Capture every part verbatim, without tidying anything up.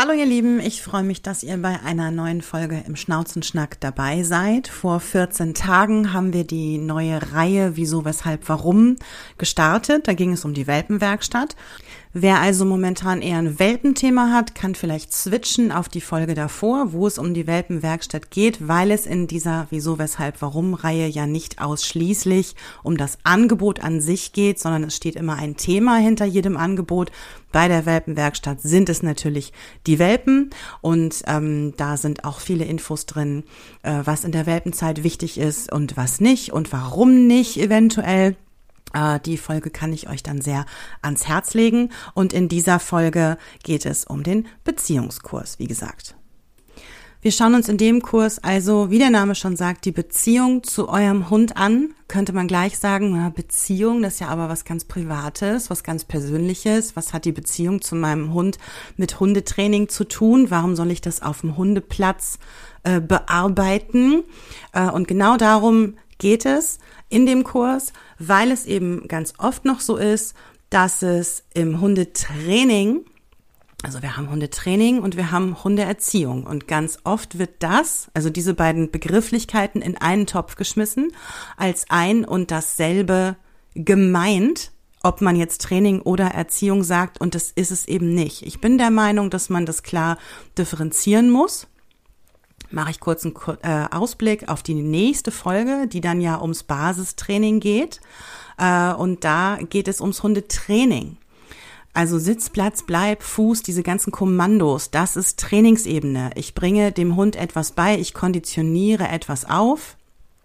Hallo ihr Lieben, ich freue mich, dass ihr bei einer neuen Folge im Schnauzenschnack dabei seid. Vor vierzehn Tagen haben wir die neue Reihe Wieso, Weshalb, Warum gestartet. Da ging es um die Welpenwerkstatt. Wer also momentan eher ein Welpenthema hat, kann vielleicht switchen auf die Folge davor, wo es um die Welpenwerkstatt geht, weil es in dieser Wieso, Weshalb, Warum-Reihe ja nicht ausschließlich um das Angebot an sich geht, sondern es steht immer ein Thema hinter jedem Angebot. Bei der Welpenwerkstatt sind es natürlich die Welpen und ähm, da sind auch viele Infos drin, äh, was in der Welpenzeit wichtig ist und was nicht und warum nicht eventuell. Die Folge kann ich euch dann sehr ans Herz legen und in dieser Folge geht es um den Beziehungskurs, wie gesagt. Wir schauen uns in dem Kurs also, wie der Name schon sagt, die Beziehung zu eurem Hund an. Könnte man gleich sagen, na, Beziehung, das ist ja aber was ganz Privates, was ganz Persönliches. Was hat die Beziehung zu meinem Hund mit Hundetraining zu tun? Warum soll ich das auf dem Hundeplatz äh, bearbeiten? Äh, und genau darum geht es in dem Kurs, weil es eben ganz oft noch so ist, dass es im Hundetraining, also wir haben Hundetraining und wir haben Hundeerziehung und ganz oft wird das, also diese beiden Begrifflichkeiten in einen Topf geschmissen, als ein und dasselbe gemeint, ob man jetzt Training oder Erziehung sagt, und das ist es eben nicht. Ich bin der Meinung, dass man das klar differenzieren muss. Mache ich kurz einen äh, Ausblick auf die nächste Folge, die dann ja ums Basistraining geht. Äh, und da geht es ums Hundetraining. Also Sitz, Platz, Bleib, Fuß, diese ganzen Kommandos, das ist Trainingsebene. Ich bringe dem Hund etwas bei, ich konditioniere etwas auf.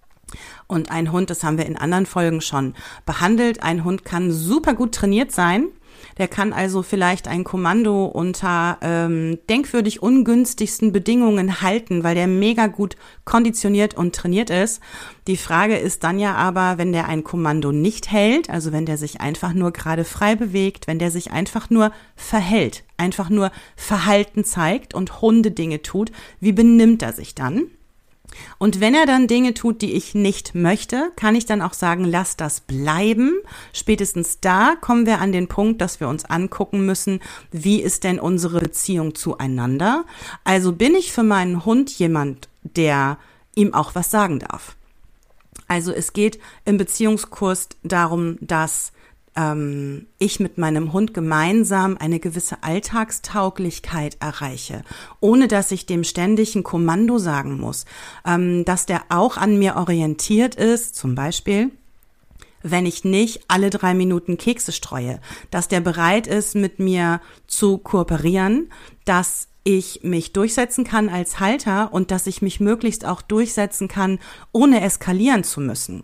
Und ein Hund, das haben wir in anderen Folgen schon behandelt, ein Hund kann super gut trainiert sein. Der kann also vielleicht ein Kommando unter ähm, denkwürdig ungünstigsten Bedingungen halten, weil der mega gut konditioniert und trainiert ist. Die Frage ist dann ja aber, wenn der ein Kommando nicht hält, also wenn der sich einfach nur gerade frei bewegt, wenn der sich einfach nur verhält, einfach nur Verhalten zeigt und Hundedinge tut, wie benimmt er sich dann? Und wenn er dann Dinge tut, die ich nicht möchte, kann ich dann auch sagen, lass das bleiben. Spätestens da kommen wir an den Punkt, dass wir uns angucken müssen, wie ist denn unsere Beziehung zueinander? Also bin ich für meinen Hund jemand, der ihm auch was sagen darf? Also es geht im Beziehungskurs darum, dass ähm, ich mit meinem Hund gemeinsam eine gewisse Alltagstauglichkeit erreiche, ohne dass ich dem ständig ein Kommando sagen muss, ähm, dass der auch an mir orientiert ist, zum Beispiel, wenn ich nicht alle drei Minuten Kekse streue, dass der bereit ist, mit mir zu kooperieren, dass ich mich durchsetzen kann als Halter und dass ich mich möglichst auch durchsetzen kann, ohne eskalieren zu müssen.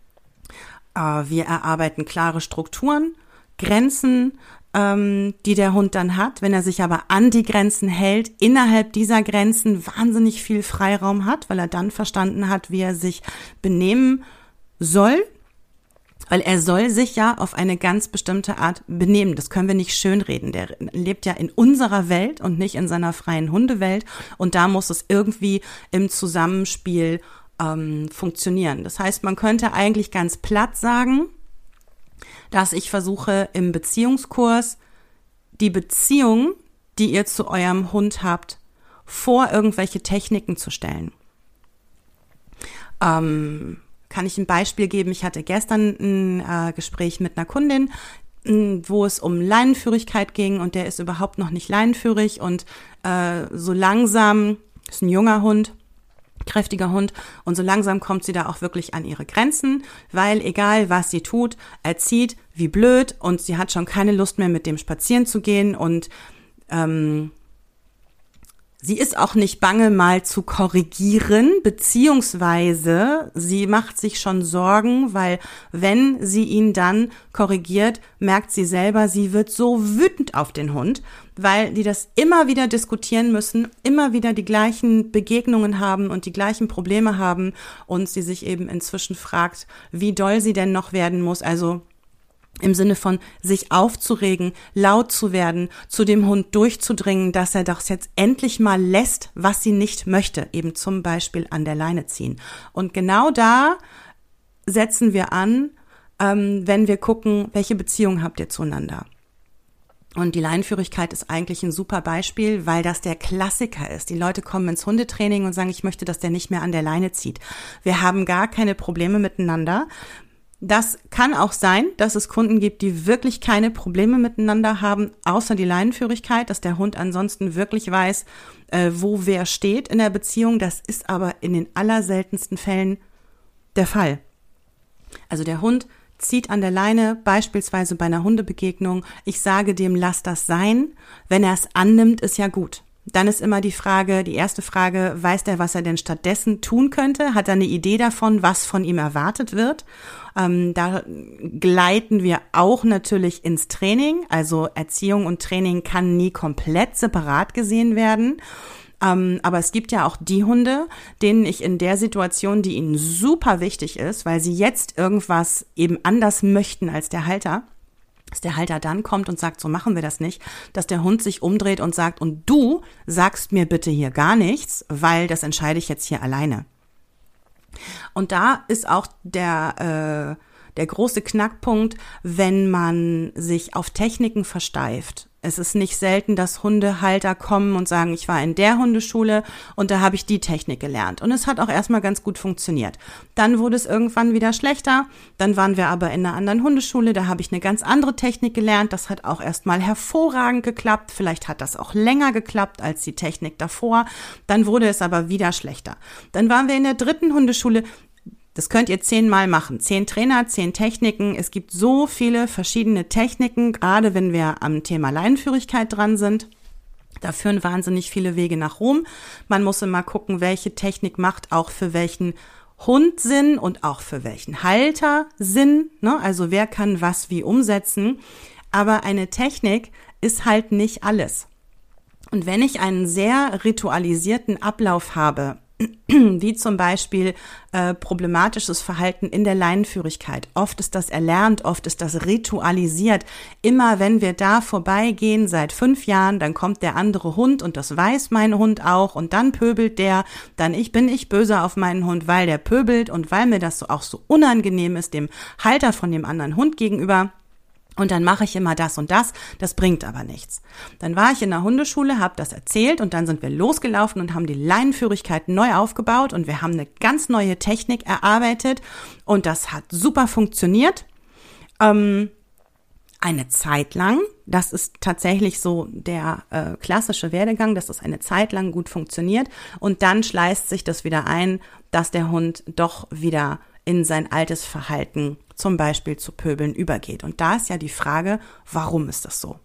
Wir erarbeiten klare Strukturen, Grenzen, ähm, die der Hund dann hat. Wenn er sich aber an die Grenzen hält, innerhalb dieser Grenzen wahnsinnig viel Freiraum hat, weil er dann verstanden hat, wie er sich benehmen soll. Weil er soll sich ja auf eine ganz bestimmte Art benehmen. Das können wir nicht schönreden. Der lebt ja in unserer Welt und nicht in seiner freien Hundewelt. Und da muss es irgendwie im Zusammenspiel funktionieren. Das heißt, man könnte eigentlich ganz platt sagen, dass ich versuche im Beziehungskurs die Beziehung, die ihr zu eurem Hund habt, vor irgendwelche Techniken zu stellen. Ähm, kann ich ein Beispiel geben? Ich hatte gestern ein äh, Gespräch mit einer Kundin, wo es um Leinenführigkeit ging und der ist überhaupt noch nicht leinenführig und äh, so langsam, ist ein junger Hund, kräftiger Hund und so langsam kommt sie da auch wirklich an ihre Grenzen, weil egal was sie tut, er zieht wie blöd und sie hat schon keine Lust mehr mit dem spazieren zu gehen und ähm, sie ist auch nicht bange, mal zu korrigieren, beziehungsweise sie macht sich schon Sorgen, weil wenn sie ihn dann korrigiert, merkt sie selber, sie wird so wütend auf den Hund, weil die das immer wieder diskutieren müssen, immer wieder die gleichen Begegnungen haben und die gleichen Probleme haben und sie sich eben inzwischen fragt, wie doll sie denn noch werden muss, also im Sinne von sich aufzuregen, laut zu werden, zu dem Hund durchzudringen, dass er doch jetzt endlich mal lässt, was sie nicht möchte, eben zum Beispiel an der Leine ziehen. Und genau da setzen wir an, ähm, wenn wir gucken, welche Beziehung habt ihr zueinander. Und die Leinenführigkeit ist eigentlich ein super Beispiel, weil das der Klassiker ist. Die Leute kommen ins Hundetraining und sagen, ich möchte, dass der nicht mehr an der Leine zieht. Wir haben gar keine Probleme miteinander. Das kann auch sein, dass es Kunden gibt, die wirklich keine Probleme miteinander haben, außer die Leinenführigkeit, dass der Hund ansonsten wirklich weiß, äh, wo wer steht in der Beziehung. Das ist aber in den allerseltensten Fällen der Fall. Also der Hund zieht an der Leine, beispielsweise bei einer Hundebegegnung. Ich sage dem, lass das sein. Wenn er es annimmt, ist ja gut. Dann ist immer die Frage, die erste Frage, weiß der, was er denn stattdessen tun könnte? Hat er eine Idee davon, was von ihm erwartet wird? Ähm, da gleiten wir auch natürlich ins Training. Also Erziehung und Training kann nie komplett separat gesehen werden. Ähm, aber es gibt ja auch die Hunde, denen ich in der Situation, die ihnen super wichtig ist, weil sie jetzt irgendwas eben anders möchten als der Halter, dass der Halter dann kommt und sagt, so machen wir das nicht, dass der Hund sich umdreht und sagt, und du sagst mir bitte hier gar nichts, weil das entscheide ich jetzt hier alleine. Und da ist auch der, äh, der große Knackpunkt, wenn man sich auf Techniken versteift. Es ist nicht selten, dass Hundehalter kommen und sagen, ich war in der Hundeschule und da habe ich die Technik gelernt. Und es hat auch erstmal ganz gut funktioniert. Dann wurde es irgendwann wieder schlechter. Dann waren wir aber in einer anderen Hundeschule, da habe ich eine ganz andere Technik gelernt. Das hat auch erstmal hervorragend geklappt. Vielleicht hat das auch länger geklappt als die Technik davor. Dann wurde es aber wieder schlechter. Dann waren wir in der dritten Hundeschule. Das könnt ihr zehnmal machen. Zehn Trainer, zehn Techniken. Es gibt so viele verschiedene Techniken, gerade wenn wir am Thema Leinenführigkeit dran sind. Da führen wahnsinnig viele Wege nach Rom. Man muss immer gucken, welche Technik macht auch für welchen Hund Sinn und auch für welchen Halter Sinn. Ne? Also wer kann was wie umsetzen. Aber eine Technik ist halt nicht alles. Und wenn ich einen sehr ritualisierten Ablauf habe, wie zum Beispiel äh, problematisches Verhalten in der Leinenführigkeit. Oft ist das erlernt, oft ist das ritualisiert. Immer wenn wir da vorbeigehen, seit fünf Jahren, dann kommt der andere Hund und das weiß mein Hund auch und dann pöbelt der, dann ich bin ich böse auf meinen Hund, weil der pöbelt und weil mir das so auch so unangenehm ist, dem Halter von dem anderen Hund gegenüber. Und dann mache ich immer das und das, das bringt aber nichts. Dann war ich in der Hundeschule, habe das erzählt und dann sind wir losgelaufen und haben die Leinenführigkeit neu aufgebaut und wir haben eine ganz neue Technik erarbeitet und das hat super funktioniert. Ähm, eine Zeit lang, das ist tatsächlich so der äh, klassische Werdegang, dass das eine Zeit lang gut funktioniert und dann schleißt sich das wieder ein, dass der Hund doch wieder in sein altes Verhalten, zum Beispiel zu pöbeln, übergeht. Und da ist ja die Frage, warum ist das so?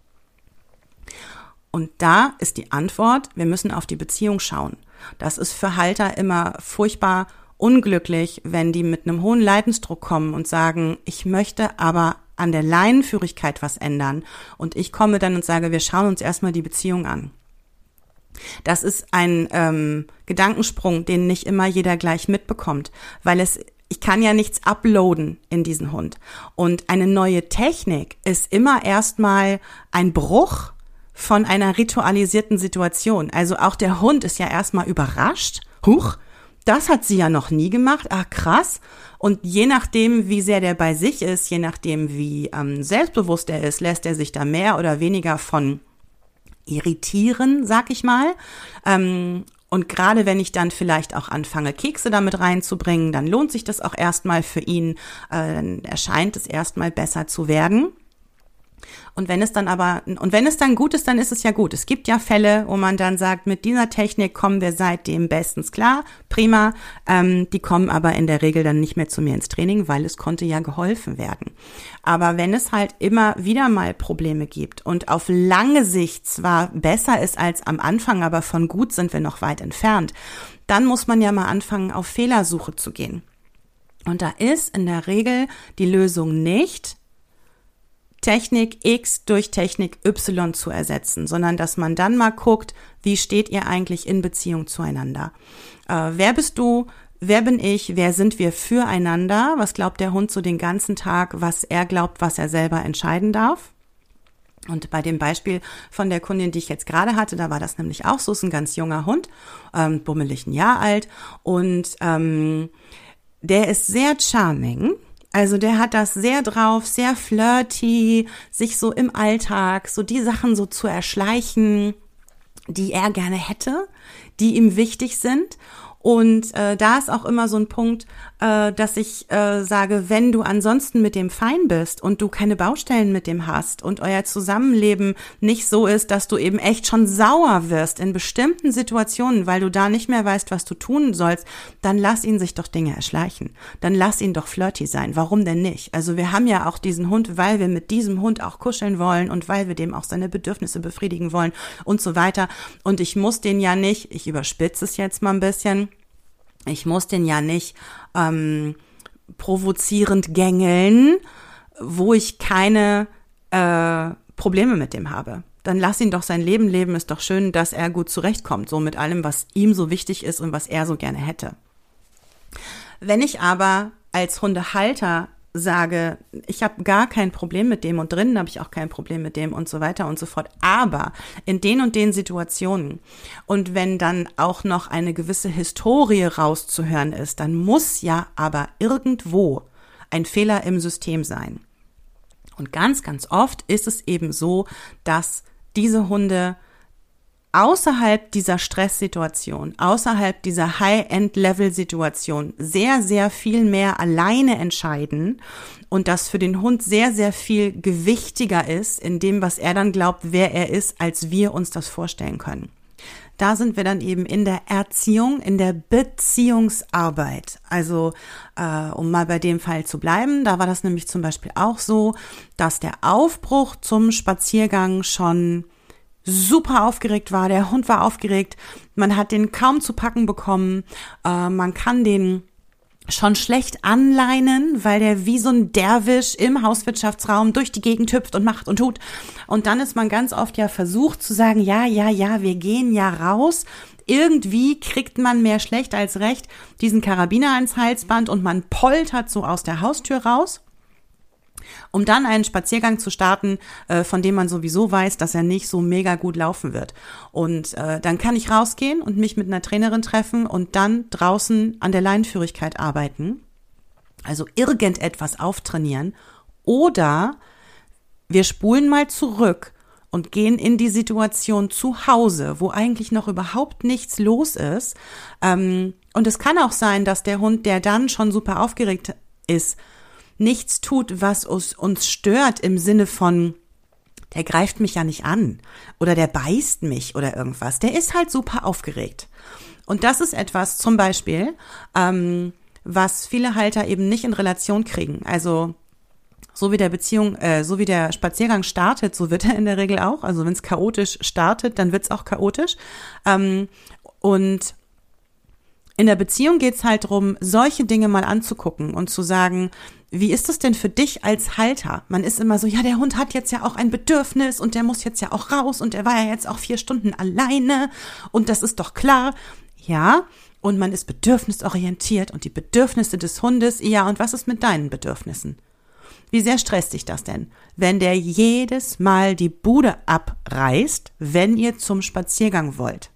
Und da ist die Antwort, wir müssen auf die Beziehung schauen. Das ist für Halter immer furchtbar unglücklich, wenn die mit einem hohen Leidensdruck kommen und sagen, ich möchte aber an der Leinenführigkeit was ändern. Und ich komme dann und sage, wir schauen uns erstmal die Beziehung an. Das ist ein ähm, Gedankensprung, den nicht immer jeder gleich mitbekommt, weil es ich kann ja nichts uploaden in diesen Hund. Und eine neue Technik ist immer erstmal ein Bruch von einer ritualisierten Situation. Also auch der Hund ist ja erstmal überrascht. Huch, das hat sie ja noch nie gemacht. Ah, krass. Und je nachdem, wie sehr der bei sich ist, je nachdem, wie ähm, selbstbewusst er ist, lässt er sich da mehr oder weniger von irritieren, sag ich mal. Ähm, Und gerade wenn ich dann vielleicht auch anfange, Kekse damit reinzubringen, dann lohnt sich das auch erstmal für ihn, äh, dann erscheint es erstmal besser zu werden. Und wenn es dann aber, und wenn es dann gut ist, dann ist es ja gut. Es gibt ja Fälle, wo man dann sagt, mit dieser Technik kommen wir seitdem bestens klar, prima. Ähm, die kommen aber in der Regel dann nicht mehr zu mir ins Training, weil es konnte ja geholfen werden. Aber wenn es halt immer wieder mal Probleme gibt und auf lange Sicht zwar besser ist als am Anfang, aber von gut sind wir noch weit entfernt, dann muss man ja mal anfangen, auf Fehlersuche zu gehen. Und da ist in der Regel die Lösung nicht, Technik X durch Technik Y zu ersetzen, sondern dass man dann mal guckt, wie steht ihr eigentlich in Beziehung zueinander? Äh, wer bist du? Wer bin ich? Wer sind wir füreinander? Was glaubt der Hund so den ganzen Tag, was er glaubt, was er selber entscheiden darf? Und bei dem Beispiel von der Kundin, die ich jetzt gerade hatte, da war das nämlich auch so, ist ein ganz junger Hund, ähm, bummelig ein Jahr alt und ähm, der ist sehr charming. Also der hat das sehr drauf, sehr flirty, sich so im Alltag, so die Sachen so zu erschleichen, die er gerne hätte, die ihm wichtig sind. Und äh, da ist auch immer so ein Punkt, äh, dass ich äh, sage, wenn du ansonsten mit dem fein bist und du keine Baustellen mit dem hast und euer Zusammenleben nicht so ist, dass du eben echt schon sauer wirst in bestimmten Situationen, weil du da nicht mehr weißt, was du tun sollst, dann lass ihn sich doch Dinge erschleichen. Dann lass ihn doch flirty sein. Warum denn nicht? Also wir haben ja auch diesen Hund, weil wir mit diesem Hund auch kuscheln wollen und weil wir dem auch seine Bedürfnisse befriedigen wollen und so weiter. Und ich muss den ja nicht, ich überspitze es jetzt mal ein bisschen, ich muss den ja nicht ähm, provozierend gängeln, wo ich keine äh, Probleme mit dem habe. Dann lass ihn doch sein Leben leben, ist doch schön, dass er gut zurechtkommt, so mit allem, was ihm so wichtig ist und was er so gerne hätte. Wenn ich aber als Hundehalter sage, ich habe gar kein Problem mit dem und drinnen habe ich auch kein Problem mit dem und so weiter und so fort. Aber in den und den Situationen und wenn dann auch noch eine gewisse Historie rauszuhören ist, dann muss ja aber irgendwo ein Fehler im System sein. Und ganz, ganz oft ist es eben so, dass diese Hunde außerhalb dieser Stresssituation, außerhalb dieser High-End-Level-Situation sehr, sehr viel mehr alleine entscheiden und das für den Hund sehr, sehr viel gewichtiger ist in dem, was er dann glaubt, wer er ist, als wir uns das vorstellen können. Da sind wir dann eben in der Erziehung, in der Beziehungsarbeit. Also äh, um mal bei dem Fall zu bleiben, da war das nämlich zum Beispiel auch so, dass der Aufbruch zum Spaziergang schon super aufgeregt war, der Hund war aufgeregt, man hat den kaum zu packen bekommen, äh, man kann den schon schlecht anleinen, weil der wie so ein Derwisch im Hauswirtschaftsraum durch die Gegend hüpft und macht und tut. Und dann ist man ganz oft ja versucht zu sagen, ja, ja, ja, wir gehen ja raus. Irgendwie kriegt man mehr schlecht als recht diesen Karabiner ans Halsband und man poltert so aus der Haustür raus, um dann einen Spaziergang zu starten, äh, von dem man sowieso weiß, dass er nicht so mega gut laufen wird. Und äh, dann kann ich rausgehen und mich mit einer Trainerin treffen und dann draußen an der Leinenführigkeit arbeiten, also irgendetwas auftrainieren. Oder wir spulen mal zurück und gehen in die Situation zu Hause, wo eigentlich noch überhaupt nichts los ist. Ähm, und es kann auch sein, dass der Hund, der dann schon super aufgeregt ist, nichts tut, was uns, uns stört im Sinne von, der greift mich ja nicht an oder der beißt mich oder irgendwas. Der ist halt super aufgeregt. Und das ist etwas zum Beispiel, ähm, was viele Halter eben nicht in Relation kriegen. Also so wie der Beziehung, äh, so wie der Spaziergang startet, so wird er in der Regel auch. Also wenn es chaotisch startet, dann wird es auch chaotisch. Ähm, und in der Beziehung geht es halt darum, solche Dinge mal anzugucken und zu sagen, wie ist es denn für dich als Halter? Man ist immer so, ja, der Hund hat jetzt ja auch ein Bedürfnis und der muss jetzt ja auch raus und der war ja jetzt auch vier Stunden alleine und das ist doch klar. Ja, und man ist bedürfnisorientiert und die Bedürfnisse des Hundes, ja, und was ist mit deinen Bedürfnissen? Wie sehr stresst dich das denn, wenn der jedes Mal die Bude abreißt, wenn ihr zum Spaziergang wollt?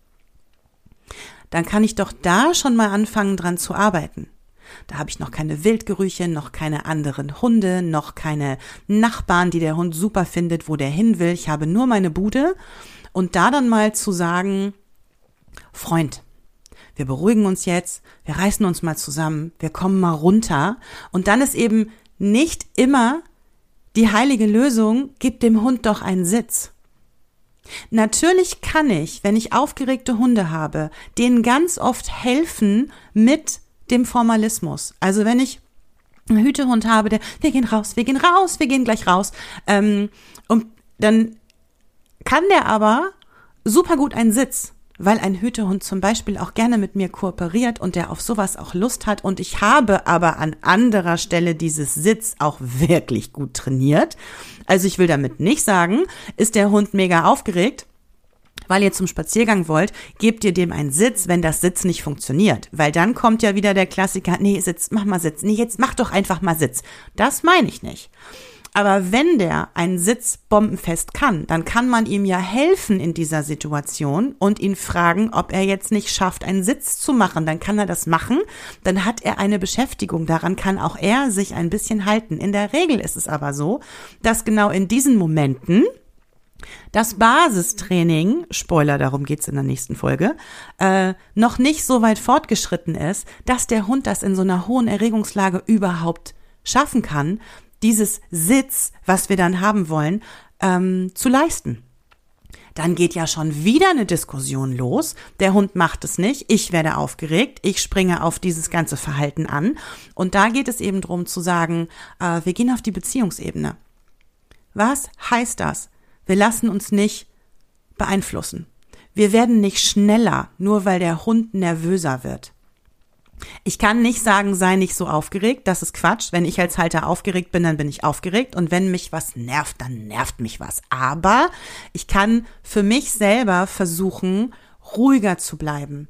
Dann kann ich doch da schon mal anfangen, dran zu arbeiten. Da habe ich noch keine Wildgerüche, noch keine anderen Hunde, noch keine Nachbarn, die der Hund super findet, wo der hin will. Ich habe nur meine Bude. Und da dann mal zu sagen, Freund, wir beruhigen uns jetzt, wir reißen uns mal zusammen, wir kommen mal runter. Und dann ist eben nicht immer die heilige Lösung, gib dem Hund doch einen Sitz. Natürlich kann ich, wenn ich aufgeregte Hunde habe, denen ganz oft helfen mit dem Formalismus. Also wenn ich einen Hütehund habe, der, wir gehen raus, wir gehen raus, wir gehen gleich raus. Ähm, und dann kann der aber super gut einen Sitz, weil ein Hütehund zum Beispiel auch gerne mit mir kooperiert und der auf sowas auch Lust hat. Und ich habe aber an anderer Stelle dieses Sitz auch wirklich gut trainiert. Also ich will damit nicht sagen, ist der Hund mega aufgeregt, weil ihr zum Spaziergang wollt, gebt ihr dem einen Sitz, wenn das Sitz nicht funktioniert. Weil dann kommt ja wieder der Klassiker, nee, Sitz, mach mal Sitz. Nee, jetzt mach doch einfach mal Sitz. Das meine ich nicht. Aber wenn der einen Sitz bombenfest kann, dann kann man ihm ja helfen in dieser Situation und ihn fragen, ob er jetzt nicht schafft, einen Sitz zu machen. Dann kann er das machen, dann hat er eine Beschäftigung. Daran kann auch er sich ein bisschen halten. In der Regel ist es aber so, dass genau in diesen Momenten das Basistraining, Spoiler, darum geht's in der nächsten Folge, äh, noch nicht so weit fortgeschritten ist, dass der Hund das in so einer hohen Erregungslage überhaupt schaffen kann, dieses Sitz, was wir dann haben wollen, ähm, zu leisten. Dann geht ja schon wieder eine Diskussion los. Der Hund macht es nicht, ich werde aufgeregt, ich springe auf dieses ganze Verhalten an. Und da geht es eben darum zu sagen, äh, wir gehen auf die Beziehungsebene. Was heißt das? Wir lassen uns nicht beeinflussen. Wir werden nicht schneller, nur weil der Hund nervöser wird. Ich kann nicht sagen, sei nicht so aufgeregt, das ist Quatsch. Wenn ich als Halter aufgeregt bin, dann bin ich aufgeregt. Und wenn mich was nervt, dann nervt mich was. Aber ich kann für mich selber versuchen, ruhiger zu bleiben.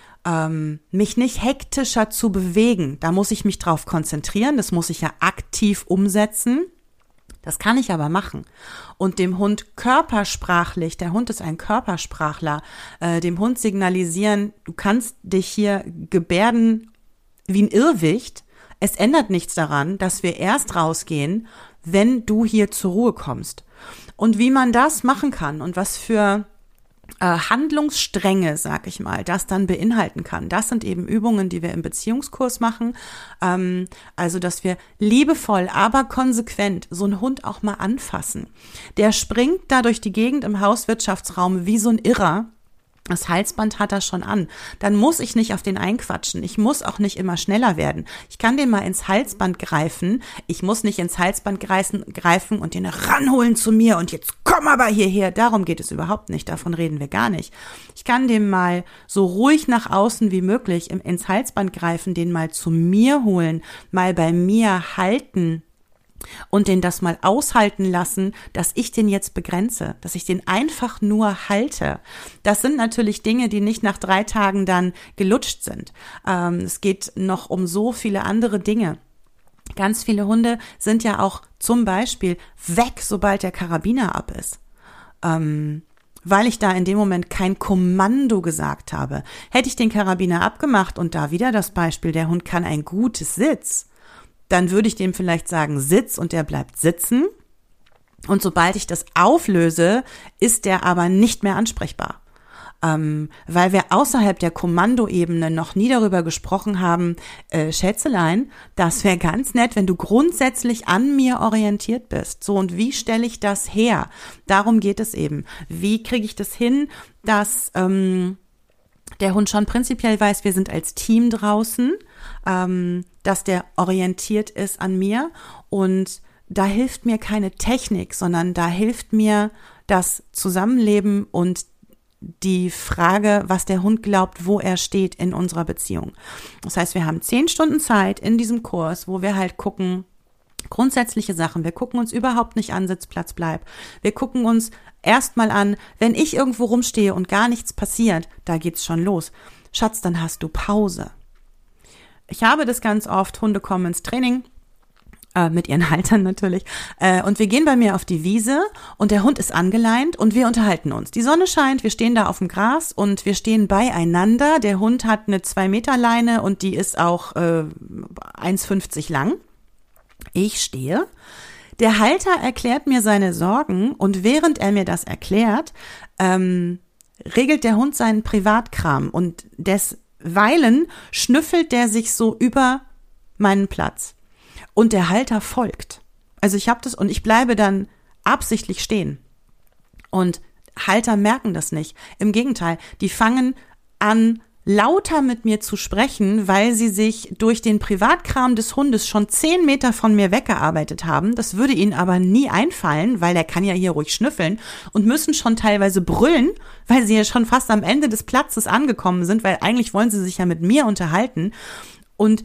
Ähm, mich nicht hektischer zu bewegen. Da muss ich mich drauf konzentrieren. Das muss ich ja aktiv umsetzen. Das kann ich aber machen. Und dem Hund körpersprachlich, der Hund ist ein Körpersprachler, äh, dem Hund signalisieren, du kannst dich hier gebärden wie ein Irrwicht. Es ändert nichts daran, dass wir erst rausgehen, wenn du hier zur Ruhe kommst. Und wie man das machen kann und was für äh, Handlungsstränge, sag ich mal, das dann beinhalten kann. Das sind eben Übungen, die wir im Beziehungskurs machen. Ähm, also, dass wir liebevoll, aber konsequent so einen Hund auch mal anfassen. Der springt da durch die Gegend im Hauswirtschaftsraum wie so ein Irrer. Das Halsband hat er schon an. Dann muss ich nicht auf den einquatschen. Ich muss auch nicht immer schneller werden. Ich kann den mal ins Halsband greifen. Ich muss nicht ins Halsband greifen und den ranholen zu mir und jetzt komm aber hierher. Darum geht es überhaupt nicht. Davon reden wir gar nicht. Ich kann den mal so ruhig nach außen wie möglich ins Halsband greifen, den mal zu mir holen, mal bei mir halten. Und den das mal aushalten lassen, dass ich den jetzt begrenze, dass ich den einfach nur halte. Das sind natürlich Dinge, die nicht nach drei Tagen dann gelutscht sind. Ähm, es geht noch um so viele andere Dinge. Ganz viele Hunde sind ja auch zum Beispiel weg, sobald der Karabiner ab ist. Ähm, weil ich da in dem Moment kein Kommando gesagt habe. Hätte ich den Karabiner abgemacht und da wieder das Beispiel, der Hund kann ein gutes Sitz, dann würde ich dem vielleicht sagen, sitz, und der bleibt sitzen. Und sobald ich das auflöse, ist der aber nicht mehr ansprechbar. Ähm, weil wir außerhalb der Kommandoebene noch nie darüber gesprochen haben, äh, Schätzelein, das wäre ganz nett, wenn du grundsätzlich an mir orientiert bist. So, und wie stelle ich das her? Darum geht es eben. Wie kriege ich das hin, dass ähm, der Hund schon prinzipiell weiß, wir sind als Team draußen, ähm, dass der orientiert ist an mir, und da hilft mir keine Technik, sondern da hilft mir das Zusammenleben und die Frage, was der Hund glaubt, wo er steht in unserer Beziehung. Das heißt, wir haben zehn Stunden Zeit in diesem Kurs, wo wir halt gucken, grundsätzliche Sachen. Wir gucken uns überhaupt nicht an, Sitzplatz, bleib. Wir gucken uns erstmal an, wenn ich irgendwo rumstehe und gar nichts passiert, da geht's schon los. Schatz, dann hast du Pause. Ich habe das ganz oft, Hunde kommen ins Training, äh, mit ihren Haltern natürlich, äh, und wir gehen bei mir auf die Wiese und der Hund ist angeleint und wir unterhalten uns. Die Sonne scheint, wir stehen da auf dem Gras und wir stehen beieinander. Der Hund hat eine zwei Meter Leine und die ist auch äh, eins fünfzig lang. Ich stehe. Der Halter erklärt mir seine Sorgen und während er mir das erklärt, ähm, regelt der Hund seinen Privatkram und desweilen schnüffelt der sich so über meinen Platz und der Halter folgt. Also ich habe das und ich bleibe dann absichtlich stehen und Halter merken das nicht. Im Gegenteil, die fangen an, lauter mit mir zu sprechen, weil sie sich durch den Privatkram des Hundes schon zehn Meter von mir weggearbeitet haben. Das würde ihnen aber nie einfallen, weil der kann ja hier ruhig schnüffeln, und müssen schon teilweise brüllen, weil sie ja schon fast am Ende des Platzes angekommen sind, weil eigentlich wollen sie sich ja mit mir unterhalten. Und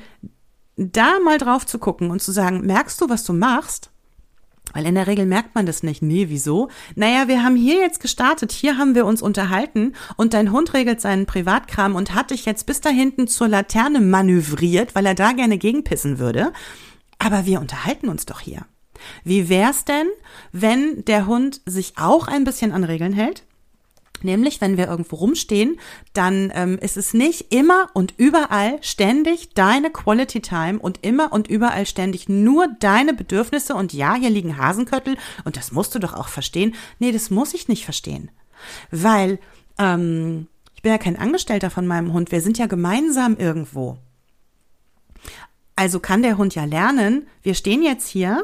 da mal drauf zu gucken und zu sagen, merkst du, was du machst? Weil in der Regel merkt man das nicht. Nee, wieso? Naja, wir haben hier jetzt gestartet, hier haben wir uns unterhalten und dein Hund regelt seinen Privatkram und hat dich jetzt bis da hinten zur Laterne manövriert, weil er da gerne gegenpissen würde. Aber wir unterhalten uns doch hier. Wie wär's denn, wenn der Hund sich auch ein bisschen an Regeln hält? Nämlich, wenn wir irgendwo rumstehen, dann ähm, ist es nicht immer und überall ständig deine Quality Time und immer und überall ständig nur deine Bedürfnisse. Und ja, hier liegen Hasenköttel und das musst du doch auch verstehen. Nee, das muss ich nicht verstehen, weil ähm, ich bin ja kein Angestellter von meinem Hund. Wir sind ja gemeinsam irgendwo. Also kann der Hund ja lernen, wir stehen jetzt hier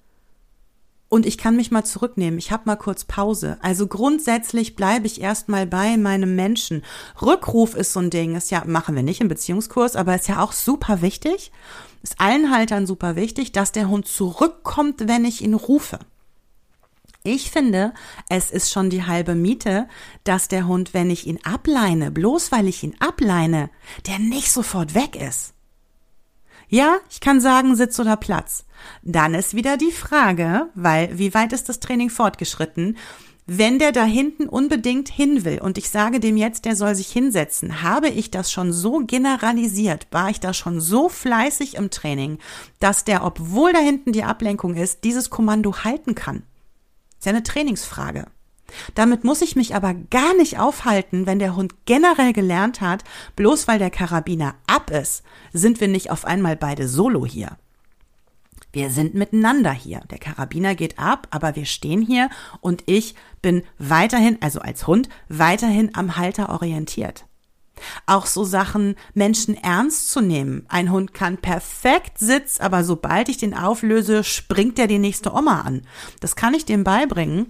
und ich kann mich mal zurücknehmen. Ich habe mal kurz Pause. Also grundsätzlich bleibe ich erstmal bei meinem Menschen. Rückruf ist so ein Ding, ist ja, machen wir nicht im Beziehungskurs, aber ist ja auch super wichtig. Ist allen Haltern super wichtig, dass der Hund zurückkommt, wenn ich ihn rufe. Ich finde, es ist schon die halbe Miete, dass der Hund, wenn ich ihn ableine, bloß weil ich ihn ableine, der nicht sofort weg ist. Ja, ich kann sagen, Sitz oder Platz. Dann ist wieder die Frage, weil wie weit ist das Training fortgeschritten? Wenn der da hinten unbedingt hin will und ich sage dem jetzt, der soll sich hinsetzen, habe ich das schon so generalisiert, war ich da schon so fleißig im Training, dass der, obwohl da hinten die Ablenkung ist, dieses Kommando halten kann. Das ist ja eine Trainingsfrage. Damit muss ich mich aber gar nicht aufhalten, wenn der Hund generell gelernt hat, bloß weil der Karabiner ab ist, sind wir nicht auf einmal beide solo hier. Wir sind miteinander hier. Der Karabiner geht ab, aber wir stehen hier und ich bin weiterhin, also als Hund, weiterhin am Halter orientiert. Auch so Sachen, Menschen ernst zu nehmen. Ein Hund kann perfekt sitzen, aber sobald ich den auflöse, springt er die nächste Oma an. Das kann ich dem beibringen.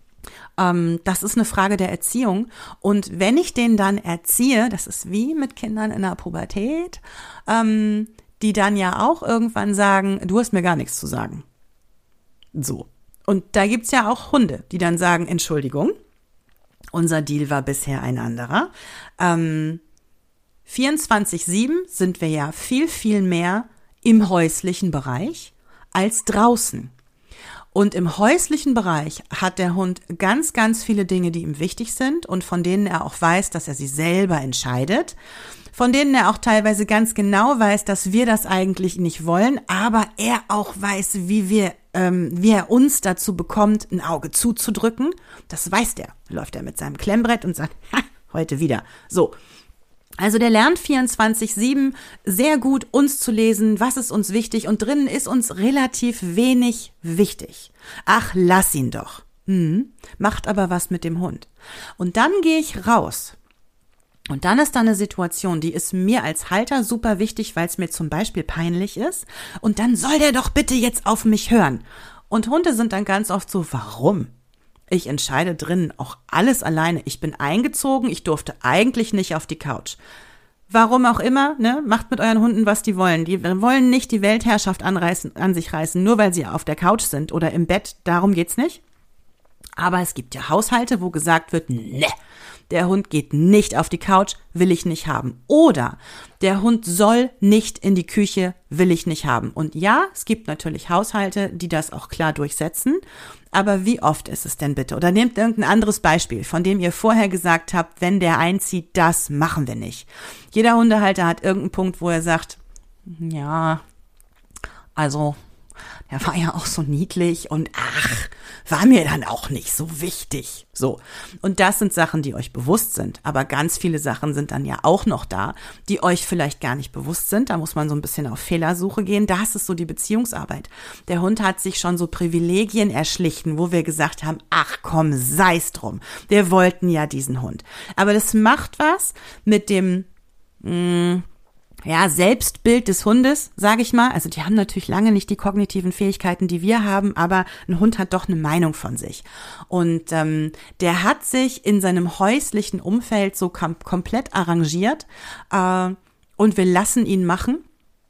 Das ist eine Frage der Erziehung. Und wenn ich den dann erziehe, das ist wie mit Kindern in der Pubertät, ähm, die dann ja auch irgendwann sagen, du hast mir gar nichts zu sagen. So. Und da gibt's ja auch Hunde, die dann sagen, Entschuldigung, unser Deal war bisher ein anderer. Ähm, vierundzwanzig sieben sind wir ja viel, viel mehr im häuslichen Bereich als draußen. Und im häuslichen Bereich hat der Hund ganz, ganz viele Dinge, die ihm wichtig sind und von denen er auch weiß, dass er sie selber entscheidet, von denen er auch teilweise ganz genau weiß, dass wir das eigentlich nicht wollen, aber er auch weiß, wie wir, ähm, wie er uns dazu bekommt, ein Auge zuzudrücken. Das weiß der. Läuft er mit seinem Klemmbrett und sagt, ha, heute wieder. So. Also der lernt vierundzwanzig sieben sehr gut, uns zu lesen, was ist uns wichtig und drinnen ist uns relativ wenig wichtig. Ach, lass ihn doch. Hm, macht aber was mit dem Hund. Und dann gehe ich raus. Und dann ist da eine Situation, die ist mir als Halter super wichtig, weil es mir zum Beispiel peinlich ist. Und dann soll der doch bitte jetzt auf mich hören. Und Hunde sind dann ganz oft so, warum? Ich entscheide drinnen auch alles alleine. Ich bin eingezogen, ich durfte eigentlich nicht auf die Couch. Warum auch immer, ne? Macht mit euren Hunden, was die wollen. Die wollen nicht die Weltherrschaft anreißen, an sich reißen, nur weil sie auf der Couch sind oder im Bett. Darum geht's nicht. Aber es gibt ja Haushalte, wo gesagt wird, ne, der Hund geht nicht auf die Couch, will ich nicht haben. Oder der Hund soll nicht in die Küche, will ich nicht haben. Und ja, es gibt natürlich Haushalte, die das auch klar durchsetzen. Aber wie oft ist es denn bitte? Oder nehmt irgendein anderes Beispiel, von dem ihr vorher gesagt habt, wenn der einzieht, das machen wir nicht. Jeder Hundehalter hat irgendeinen Punkt, wo er sagt, ja, also der war ja auch so niedlich und ach, war mir dann auch nicht so wichtig. So. Und das sind Sachen, die euch bewusst sind. Aber ganz viele Sachen sind dann ja auch noch da, die euch vielleicht gar nicht bewusst sind. Da muss man so ein bisschen auf Fehlersuche gehen. Das ist so die Beziehungsarbeit. Der Hund hat sich schon so Privilegien erschlichen, wo wir gesagt haben, ach komm, sei's drum. Wir wollten ja diesen Hund. Aber das macht was mit dem, mh, ja, Selbstbild des Hundes, sage ich mal. Also die haben natürlich lange nicht die kognitiven Fähigkeiten, die wir haben, aber ein Hund hat doch eine Meinung von sich. Und ähm, der hat sich in seinem häuslichen Umfeld so kom- komplett arrangiert äh, und wir lassen ihn machen.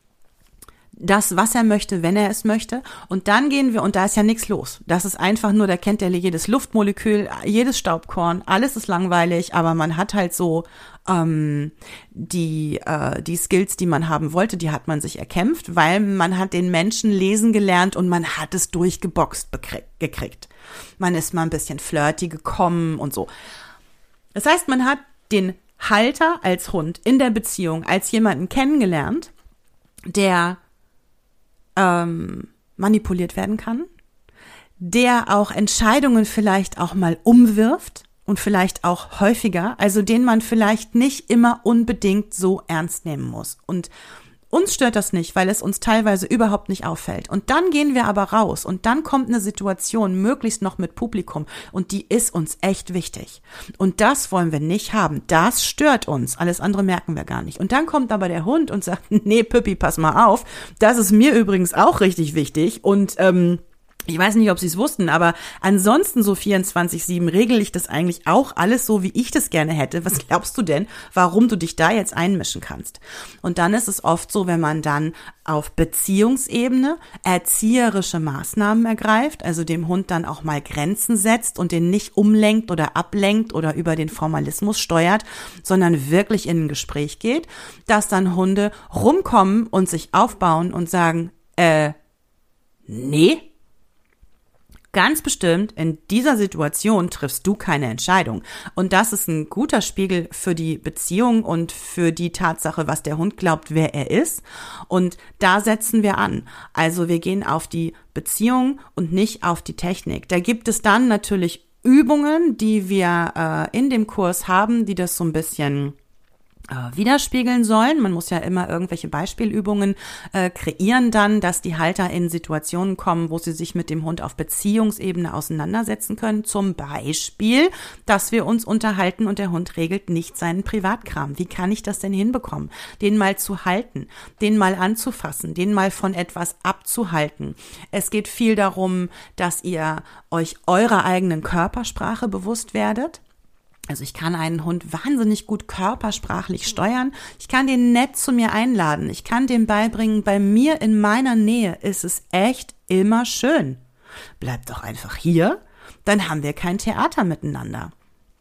Das, was er möchte, wenn er es möchte. Und dann gehen wir, und da ist ja nichts los. Das ist einfach nur, da kennt er jedes Luftmolekül, jedes Staubkorn, alles ist langweilig, aber man hat halt so ähm, die äh, die Skills, die man haben wollte, die hat man sich erkämpft, weil man hat den Menschen lesen gelernt und man hat es durchgeboxt bekrieg- gekriegt. Man ist mal ein bisschen flirty gekommen und so. Das heißt, man hat den Halter als Hund in der Beziehung als jemanden kennengelernt, der manipuliert werden kann, der auch Entscheidungen vielleicht auch mal umwirft und vielleicht auch häufiger, also den man vielleicht nicht immer unbedingt so ernst nehmen muss. Und uns stört das nicht, weil es uns teilweise überhaupt nicht auffällt. Und dann gehen wir aber raus und dann kommt eine Situation, möglichst noch mit Publikum, und die ist uns echt wichtig. Und das wollen wir nicht haben. Das stört uns. Alles andere merken wir gar nicht. Und dann kommt aber der Hund und sagt, nee, Püppi, pass mal auf. Das ist mir übrigens auch richtig wichtig. Und ähm, ich weiß nicht, ob Sie es wussten, aber ansonsten so vierundzwanzig sieben regel ich das eigentlich auch alles so, wie ich das gerne hätte. Was glaubst du denn, warum du dich da jetzt einmischen kannst? Und dann ist es oft so, wenn man dann auf Beziehungsebene erzieherische Maßnahmen ergreift, also dem Hund dann auch mal Grenzen setzt und den nicht umlenkt oder ablenkt oder über den Formalismus steuert, sondern wirklich in ein Gespräch geht, dass dann Hunde rumkommen und sich aufbauen und sagen, äh, nee, ganz bestimmt, in dieser Situation triffst du keine Entscheidung. Und das ist ein guter Spiegel für die Beziehung und für die Tatsache, was der Hund glaubt, wer er ist. Und da setzen wir an. Also wir gehen auf die Beziehung und nicht auf die Technik. Da gibt es dann natürlich Übungen, die wir äh, in dem Kurs haben, die das so ein bisschen widerspiegeln sollen. Man muss ja immer irgendwelche Beispielübungen äh, kreieren dann, dass die Halter in Situationen kommen, wo sie sich mit dem Hund auf Beziehungsebene auseinandersetzen können. Zum Beispiel, dass wir uns unterhalten und der Hund regelt nicht seinen Privatkram. Wie kann ich das denn hinbekommen? Den mal zu halten, den mal anzufassen, den mal von etwas abzuhalten. Es geht viel darum, dass ihr euch eurer eigenen Körpersprache bewusst werdet. Also ich kann einen Hund wahnsinnig gut körpersprachlich steuern. Ich kann den nett zu mir einladen. Ich kann dem beibringen, bei mir in meiner Nähe ist es echt immer schön. Bleib doch einfach hier, dann haben wir kein Theater miteinander.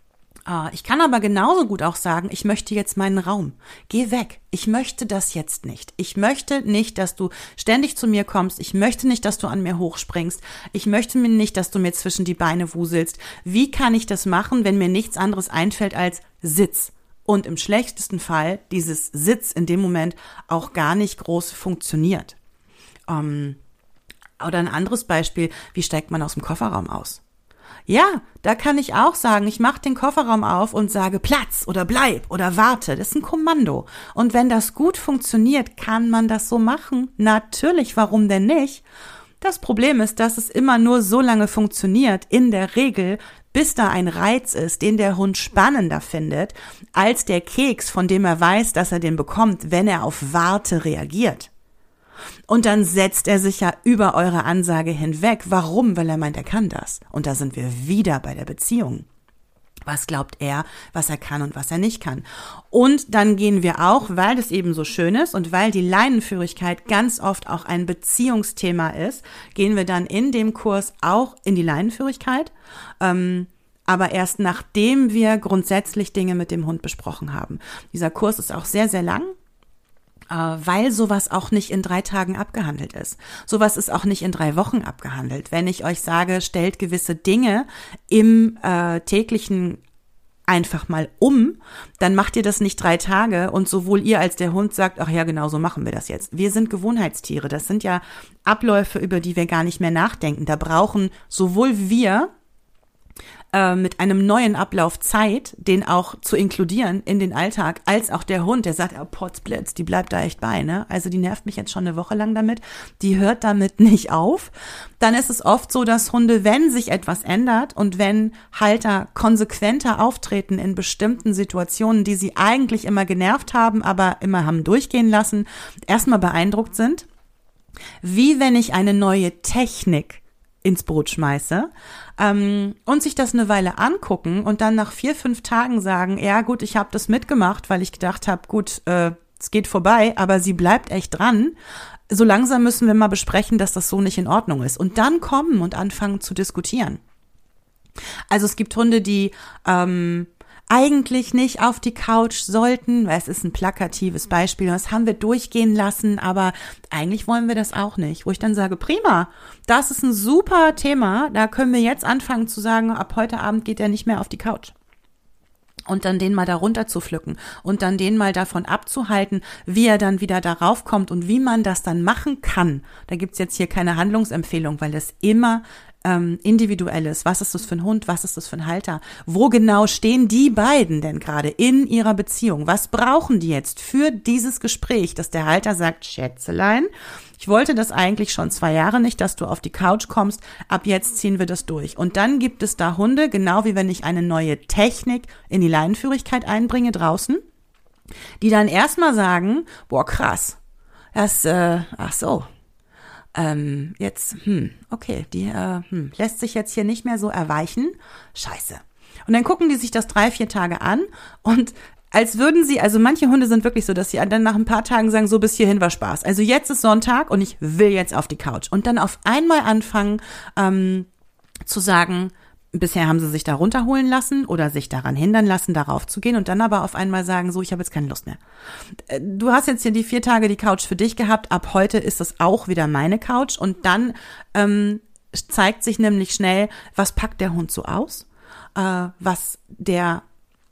Ich kann aber genauso gut auch sagen, ich möchte jetzt meinen Raum. Geh weg. Ich möchte das jetzt nicht. Ich möchte nicht, dass du ständig zu mir kommst. Ich möchte nicht, dass du an mir hochspringst. Ich möchte mir nicht, dass du mir zwischen die Beine wuselst. Wie kann ich das machen, wenn mir nichts anderes einfällt als Sitz? Und im schlechtesten Fall dieses Sitz in dem Moment auch gar nicht groß funktioniert. Ähm, oder ein anderes Beispiel, wie steigt man aus dem Kofferraum aus? Ja, da kann ich auch sagen, ich mache den Kofferraum auf und sage Platz oder bleib oder warte. Das ist ein Kommando. Und wenn das gut funktioniert, kann man das so machen. Natürlich, warum denn nicht? Das Problem ist, dass es immer nur so lange funktioniert, in der Regel, bis da ein Reiz ist, den der Hund spannender findet, als der Keks, von dem er weiß, dass er den bekommt, wenn er auf Warte reagiert. Und dann setzt er sich ja über eure Ansage hinweg. Warum? Weil er meint, er kann das. Und da sind wir wieder bei der Beziehung. Was glaubt er, was er kann und was er nicht kann? Und dann gehen wir auch, weil das eben so schön ist und weil die Leinenführigkeit ganz oft auch ein Beziehungsthema ist, gehen wir dann in dem Kurs auch in die Leinenführigkeit. Ähm, aber erst nachdem wir grundsätzlich Dinge mit dem Hund besprochen haben. Dieser Kurs ist auch sehr, sehr lang, weil sowas auch nicht in drei Tagen abgehandelt ist. Sowas ist auch nicht in drei Wochen abgehandelt. Wenn ich euch sage, stellt gewisse Dinge im äh, täglichen einfach mal um, dann macht ihr das nicht drei Tage und sowohl ihr als der Hund sagt, ach ja, genau so machen wir das jetzt. Wir sind Gewohnheitstiere. Das sind ja Abläufe, über die wir gar nicht mehr nachdenken. Da brauchen sowohl wir mit einem neuen Ablauf Zeit, den auch zu inkludieren in den Alltag, als auch der Hund, der sagt, oh, Potzblitz, die bleibt da echt bei, ne? Also die nervt mich jetzt schon eine Woche lang damit, die hört damit nicht auf. Dann ist es oft so, dass Hunde, wenn sich etwas ändert und wenn Halter konsequenter auftreten in bestimmten Situationen, die sie eigentlich immer genervt haben, aber immer haben durchgehen lassen, erstmal beeindruckt sind, wie wenn ich eine neue Technik ins Brot schmeiße ähm, und sich das eine Weile angucken und dann nach vier, fünf Tagen sagen, ja gut, ich habe das mitgemacht, weil ich gedacht habe, gut, äh, es geht vorbei, aber sie bleibt echt dran. So langsam müssen wir mal besprechen, dass das so nicht in Ordnung ist. Und dann kommen und anfangen zu diskutieren. Also es gibt Hunde, die ähm, eigentlich nicht auf die Couch sollten, weil es ist ein plakatives Beispiel, das haben wir durchgehen lassen, aber eigentlich wollen wir das auch nicht. Wo ich dann sage, prima, das ist ein super Thema, da können wir jetzt anfangen zu sagen, ab heute Abend geht er nicht mehr auf die Couch. und dann den mal darunter zu pflücken und dann den mal davon abzuhalten, wie er dann wieder darauf kommt und wie man das dann machen kann. Da gibt's jetzt hier keine Handlungsempfehlung, weil das immer ähm, individuell ist. Was ist das für ein Hund? Was ist das für ein Halter? Wo genau stehen die beiden denn gerade in ihrer Beziehung? Was brauchen die jetzt für dieses Gespräch, dass der Halter sagt, Schätzelein, ich wollte das eigentlich schon zwei Jahre nicht, dass du auf die Couch kommst. Ab jetzt ziehen wir das durch. Und dann gibt es da Hunde, genau wie wenn ich eine neue Technik in die Leinenführigkeit einbringe draußen, die dann erstmal sagen, boah, krass, das, äh, ach so, ähm, jetzt, hm, okay, die äh, hm, lässt sich jetzt hier nicht mehr so erweichen. Scheiße. Und dann gucken die sich das drei, vier Tage an und als würden sie, also manche Hunde sind wirklich so, dass sie dann nach ein paar Tagen sagen, so bis hierhin war Spaß. Also jetzt ist Sonntag und ich will jetzt auf die Couch. Und dann auf einmal anfangen ähm, zu sagen, bisher haben sie sich da runterholen lassen oder sich daran hindern lassen, darauf zu gehen und dann aber auf einmal sagen, so, ich habe jetzt keine Lust mehr. Du hast jetzt hier die vier Tage die Couch für dich gehabt, ab heute ist es auch wieder meine Couch und dann ähm, zeigt sich nämlich schnell, was packt der Hund so aus, äh, was der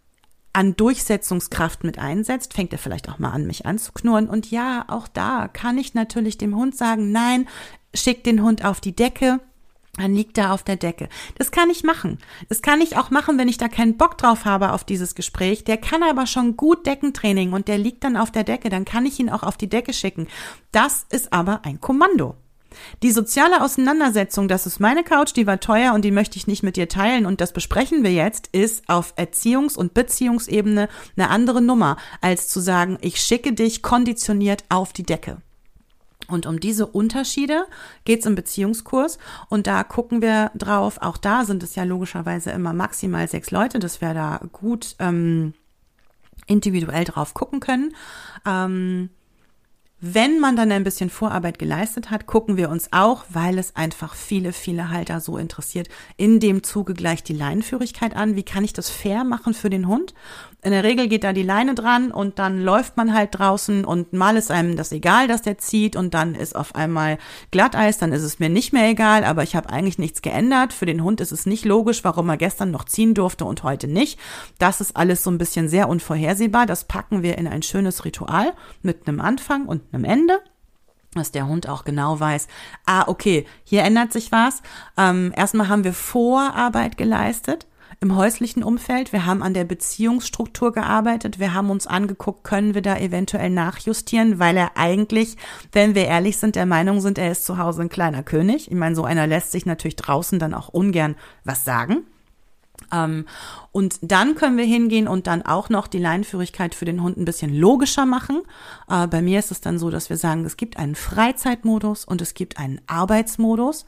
an Durchsetzungskraft mit einsetzt, fängt er vielleicht auch mal an, mich anzuknurren. Und ja, auch da kann ich natürlich dem Hund sagen, nein, schick den Hund auf die Decke, dann liegt er auf der Decke. Das kann ich machen. Das kann ich auch machen, wenn ich da keinen Bock drauf habe auf dieses Gespräch. Der kann aber schon gut Deckentraining und der liegt dann auf der Decke, dann kann ich ihn auch auf die Decke schicken. Das ist aber ein Kommando. Die soziale Auseinandersetzung, das ist meine Couch, die war teuer und die möchte ich nicht mit dir teilen und das besprechen wir jetzt, ist auf Erziehungs- und Beziehungsebene eine andere Nummer, als zu sagen, ich schicke dich konditioniert auf die Decke. Und um diese Unterschiede geht's im Beziehungskurs und da gucken wir drauf, auch da sind es ja logischerweise immer maximal sechs Leute, dass wir da gut ähm, individuell drauf gucken können. Ähm, Wenn man dann ein bisschen Vorarbeit geleistet hat, gucken wir uns auch, weil es einfach viele, viele Halter so interessiert, in dem Zuge gleich die Leinenführigkeit an. Wie kann ich das fair machen für den Hund? In der Regel geht da die Leine dran und dann läuft man halt draußen und mal ist einem das egal, dass der zieht und dann ist auf einmal Glatteis, dann ist es mir nicht mehr egal, aber ich habe eigentlich nichts geändert. Für den Hund ist es nicht logisch, warum er gestern noch ziehen durfte und heute nicht. Das ist alles so ein bisschen sehr unvorhersehbar. Das packen wir in ein schönes Ritual mit einem Anfang und einem Ende, dass der Hund auch genau weiß, ah, okay, hier ändert sich was. Ähm, erstmal haben wir Vorarbeit geleistet im häuslichen Umfeld. Wir haben an der Beziehungsstruktur gearbeitet. Wir haben uns angeguckt, können wir da eventuell nachjustieren, weil er eigentlich, wenn wir ehrlich sind, der Meinung sind, er ist zu Hause ein kleiner König. Ich meine, so einer lässt sich natürlich draußen dann auch ungern was sagen. Ähm, und dann können wir hingehen und dann auch noch die Leinenführigkeit für den Hund ein bisschen logischer machen. Äh, bei mir ist es dann so, dass wir sagen, es gibt einen Freizeitmodus und es gibt einen Arbeitsmodus.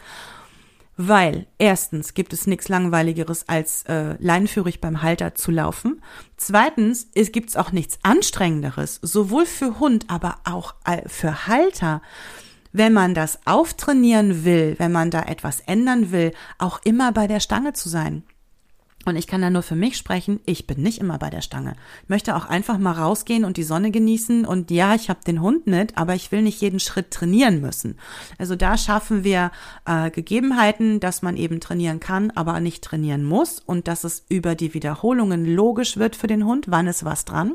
Weil erstens gibt es nichts Langweiligeres, als äh, leinenführig beim Halter zu laufen. Zweitens es gibt es auch nichts Anstrengenderes, sowohl für Hund, aber auch äh, für Halter. Wenn man das auftrainieren will, wenn man da etwas ändern will, auch immer bei der Stange zu sein. Und ich kann da nur für mich sprechen, ich bin nicht immer bei der Stange. Ich möchte auch einfach mal rausgehen und die Sonne genießen und ja, ich habe den Hund mit, aber ich will nicht jeden Schritt trainieren müssen. Also da schaffen wir äh, Gegebenheiten, dass man eben trainieren kann, aber nicht trainieren muss und dass es über die Wiederholungen logisch wird für den Hund, wann ist was dran.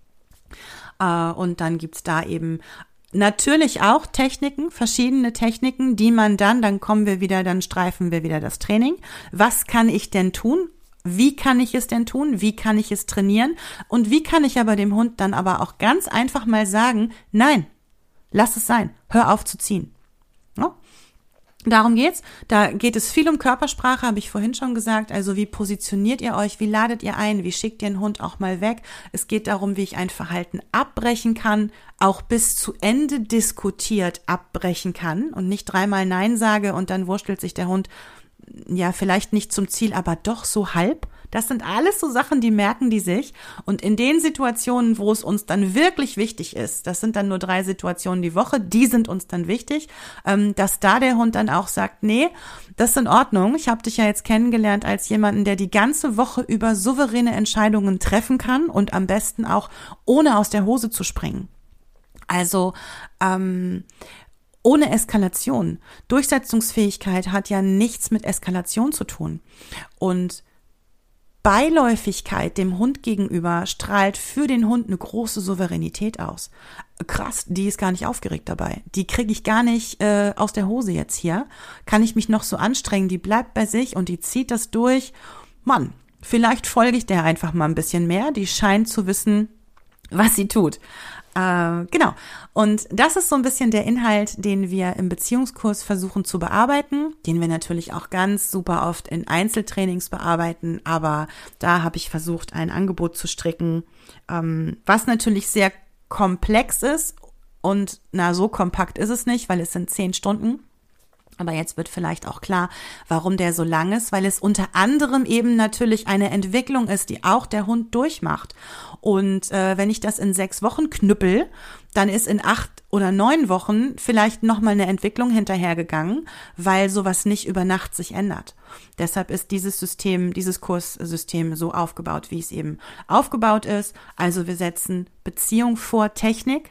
Äh, und dann gibt's da eben natürlich auch Techniken, verschiedene Techniken, die man dann, dann kommen wir wieder, dann streifen wir wieder das Training. Was kann ich denn tun? Wie kann ich es denn tun? Wie kann ich es trainieren? Und wie kann ich aber dem Hund dann aber auch ganz einfach mal sagen, nein, lass es sein, hör auf zu ziehen. Ja? Darum geht's. Da geht es viel um Körpersprache, habe ich vorhin schon gesagt. Also wie positioniert ihr euch? Wie ladet ihr ein? Wie schickt ihr den Hund auch mal weg? Es geht darum, wie ich ein Verhalten abbrechen kann, auch bis zu Ende diskutiert abbrechen kann und nicht dreimal Nein sage und dann wurstelt sich der Hund ja vielleicht nicht zum Ziel, aber doch so halb. Das sind alles so Sachen, die merken die sich. Und in den Situationen, wo es uns dann wirklich wichtig ist, das sind dann nur drei Situationen die Woche, die sind uns dann wichtig, dass da der Hund dann auch sagt, nee, das ist in Ordnung. Ich habe dich ja jetzt kennengelernt als jemanden, der die ganze Woche über souveräne Entscheidungen treffen kann und am besten auch ohne aus der Hose zu springen. Also, ähm, ohne Eskalation. Durchsetzungsfähigkeit hat ja nichts mit Eskalation zu tun. Und Beiläufigkeit dem Hund gegenüber strahlt für den Hund eine große Souveränität aus. Krass, die ist gar nicht aufgeregt dabei. Die kriege ich gar nicht äh, aus der Hose jetzt hier. Kann ich mich noch so anstrengen? Die bleibt bei sich und die zieht das durch. Mann, vielleicht folge ich der einfach mal ein bisschen mehr. Die scheint zu wissen, was sie tut. Äh, genau. Und das ist so ein bisschen der Inhalt, den wir im Beziehungskurs versuchen zu bearbeiten, den wir natürlich auch ganz super oft in Einzeltrainings bearbeiten, aber da habe ich versucht, ein Angebot zu stricken, ähm, was natürlich sehr komplex ist und na, so kompakt ist es nicht, weil es sind zehn Stunden. Aber jetzt wird vielleicht auch klar, warum der so lang ist, weil es unter anderem eben natürlich eine Entwicklung ist, die auch der Hund durchmacht. Und äh, wenn ich das in sechs Wochen knüppel, dann ist in acht oder neun Wochen vielleicht nochmal eine Entwicklung hinterhergegangen, weil sowas nicht über Nacht sich ändert. Deshalb ist dieses System, dieses Kurssystem so aufgebaut, wie es eben aufgebaut ist. Also wir setzen Beziehung vor Technik.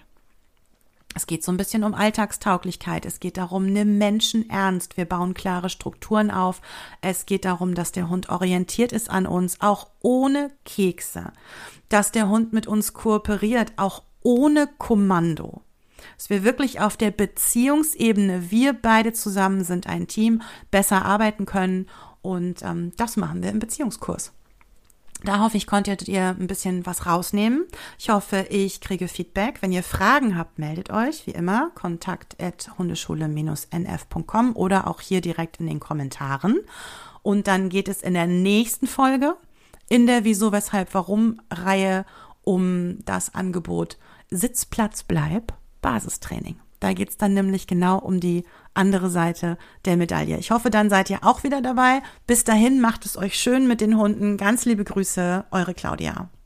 Es geht so ein bisschen um Alltagstauglichkeit. Es geht darum, nimm Menschen ernst. Wir bauen klare Strukturen auf. Es geht darum, dass der Hund orientiert ist an uns, auch ohne Kekse. Dass der Hund mit uns kooperiert, auch ohne Kommando. Dass wir wirklich auf der Beziehungsebene, wir beide zusammen sind ein Team, besser arbeiten können. Und ähm, das machen wir im Beziehungskurs. Da hoffe ich, konntet ihr ein bisschen was rausnehmen. Ich hoffe, ich kriege Feedback. Wenn ihr Fragen habt, meldet euch, wie immer, kontakt at hundeschule Bindestrich n f punkt com oder auch hier direkt in den Kommentaren. Und dann geht es in der nächsten Folge in der Wieso, Weshalb, Warum-Reihe um das Angebot Sitzplatz, Bleib, Basistraining. Da geht's dann nämlich genau um die andere Seite der Medaille. Ich hoffe, dann seid ihr auch wieder dabei. Bis dahin, macht es euch schön mit den Hunden. Ganz liebe Grüße, eure Claudia.